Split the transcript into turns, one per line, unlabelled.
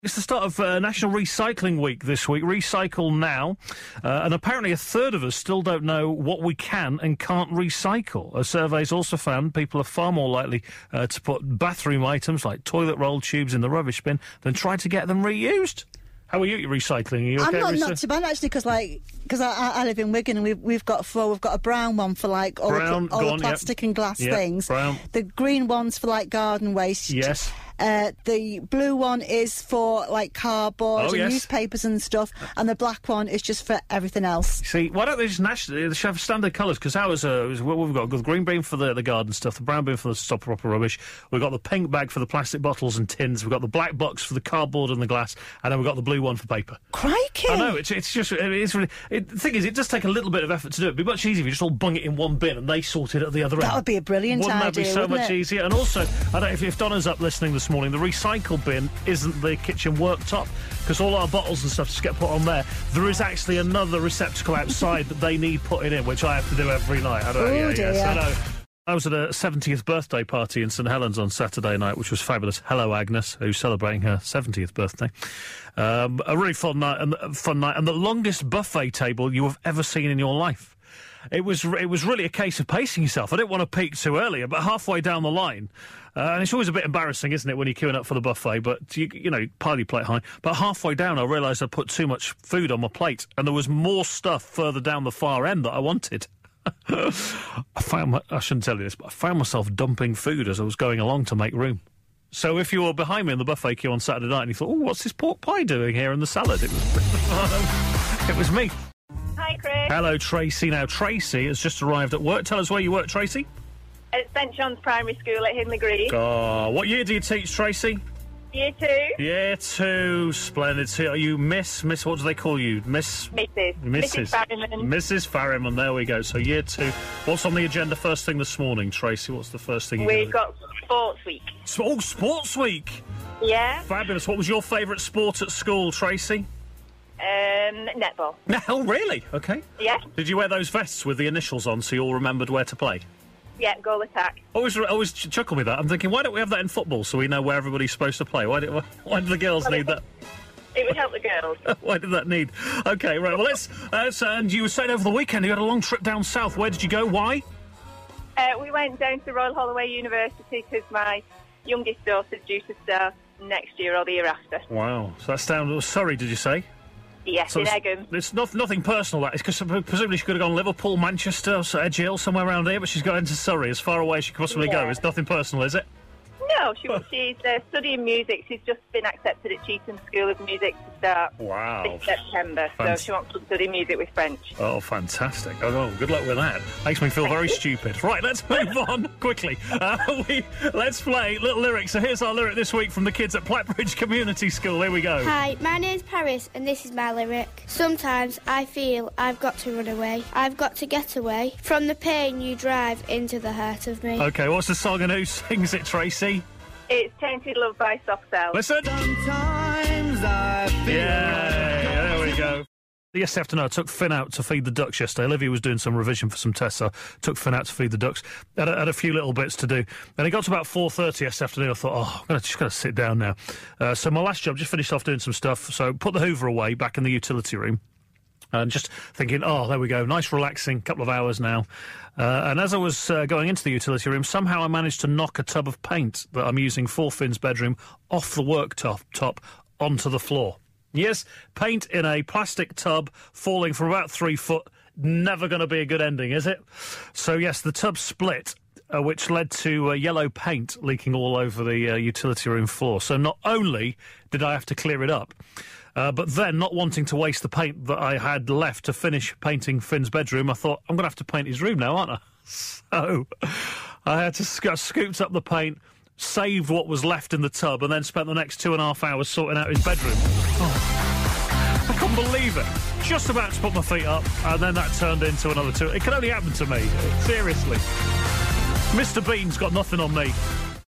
It's the start of National Recycling Week this week. Recycle now. And apparently a third of us still don't know what we can and can't recycle. A survey's also found people are far more likely to put bathroom items like toilet roll tubes in the rubbish bin than try to get them reused. How are you at recycling? Are you okay?
I'm not too bad, actually, because I live in Wigan and we've got a brown one for all the plastic and glass things. Brown. The green one's for garden waste.
Yes.
The blue one is for cardboard and newspapers and stuff, and the black one is just for everything else.
See, why don't they just have standard colours? Because ours we've got the green bin for the garden stuff, the brown bin for the stop proper rubbish. We've got the pink bag for the plastic bottles and tins. We've got the black box for the cardboard and the glass, and then we've got the blue one for paper.
Crikey!
I know, the thing is, it does take a little bit of effort to do it. It'd be much easier if you just all bung it in one bin and they sort it at the other end.
That would be a brilliant idea,
wouldn't that be so much easier? And also, I don't know if Donna's up listening this morning, the recycle bin isn't the kitchen worktop, because all our bottles and stuff just get put on there. There is actually another receptacle outside that they need putting in, which I have to do every night. I know. I was at a 70th birthday party in St Helens on Saturday night, which was fabulous. Hello, Agnes, who's celebrating her 70th birthday. A really fun night, and the longest buffet table you have ever seen in your life. It was really a case of pacing yourself. I didn't want to peak too early, but halfway down the line, and it's always a bit embarrassing, isn't it, when you're queuing up for the buffet, but, you know, pile your plate high. But halfway down, I realised I'd put too much food on my plate, and there was more stuff further down the far end that I wanted. I shouldn't tell you this, but I found myself dumping food as I was going along to make room. So if you were behind me in the buffet queue on Saturday night and you thought, oh, what's this pork pie doing here in the salad? It was me.
Hi, Chris.
Hello, Tracy. Now, Tracy has just arrived at work. Tell us where you work, Tracy.
At St John's Primary School at Hindley Green.
Oh, what year do you teach, Tracy?
Year 2.
Year 2, splendid. So are you Miss, what do they call you?
Mrs.
Farriman. Mrs. Farriman, there we go. So year 2. What's on the agenda first thing this morning, Tracy? What's the first thing
We've got Sports Week.
Oh, Sports Week!
Yeah.
Fabulous. What was your favourite sport at school, Tracy?
Netball.
Oh, really? Okay.
Yeah.
Did you wear those vests with the initials on so you all remembered where to play?
Yeah, goal attack.
Always chuckle me that. I'm thinking, why don't we have that in football so we know where everybody's supposed to play? Why do the girls need that?
It would help the girls.
Why did that need? Okay, right, well, let's and you were saying over the weekend you had a long trip down south. Where did you go? Why?
We went down to Royal Holloway University because my youngest daughter's due to start next year or the year after.
Wow. So that's down Surrey, did you say?
Yes, in Egham.
It's nothing personal, that. It's because presumably she could have gone Liverpool, Manchester, or Edge Hill, somewhere around here, but she's got into Surrey, as far away as she could possibly go. It's nothing personal, is it?
No, she's studying music. She's just been accepted at Cheetham School of Music to start this September. So she wants to study music with French.
Oh, fantastic. Oh, good luck with that. Makes me feel very stupid. Right, let's move on quickly. Let's play Little Lyrics. So here's our lyric this week from the kids at Plattbridge Community School. Here we go.
Hi, my name's Paris, and this is my lyric. Sometimes I feel I've got to run away. I've got to get away from the pain you drive into the heart of me.
OK, what's the song and who sings it, Tracy?
It's Tainted Love by Soft Cell.
Listen.
Sometimes I feel...
Yeah, there we go. Yes, afternoon, I took Finn out to feed the ducks yesterday. Olivia was doing some revision for some tests, so I took Finn out to feed the ducks. Had a few little bits to do. And it got to about 4:30 yesterday afternoon. I thought, I'm just going to sit down now. So my last job, just finished off doing some stuff. So put the Hoover away back in the utility room. And just thinking, there we go, nice relaxing couple of hours now. And as I was going into the utility room, somehow I managed to knock a tub of paint that I'm using for Finn's bedroom off the worktop onto the floor. Yes, paint in a plastic tub falling from about 3 foot. Never going to be a good ending, is it? So, yes, the tub split, which led to yellow paint leaking all over the utility room floor. So not only did I have to clear it up, but then, not wanting to waste the paint that I had left to finish painting Finn's bedroom, I thought, I'm going to have to paint his room now, aren't I? So I had to scooped up the paint, saved what was left in the tub, and then spent the next 2.5 hours sorting out his bedroom. Oh, I couldn't believe it. Just about to put my feet up, and then that turned into another 2. It can only happen to me. Seriously. Mr. Bean's got nothing on me.